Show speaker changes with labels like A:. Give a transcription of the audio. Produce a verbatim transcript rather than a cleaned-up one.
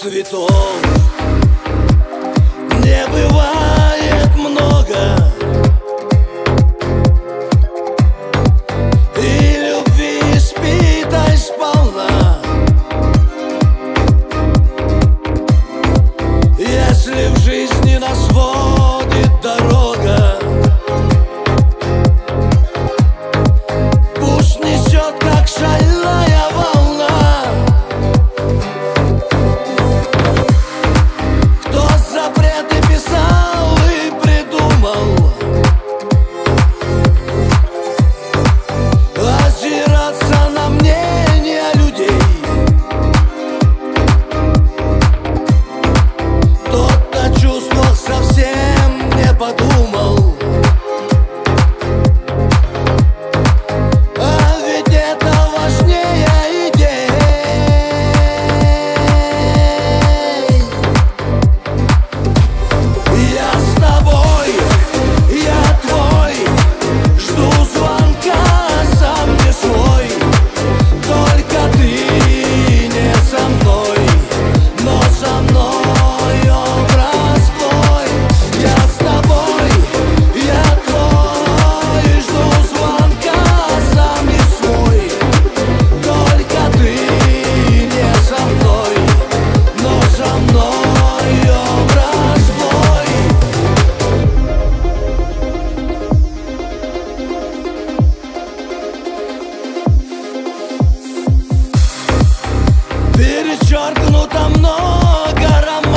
A: цветов не бывает много, и любви испитай сполна. Если в жизни нас водит дорога, пусть несет, как шальная волна. Кто запреты писал и придумал озираться на мнение людей, тот о чувствах совсем не подумал. А ведь это важнее идей. Я с тобой, я твой, жду звонка, сам не свой. Только ты не со мной, но со мной образ твой. Я с тобой, я твой, жду звонка, сам не свой. Только ты не со мной, но со мной образ твой. Перечеркнуто много романтики,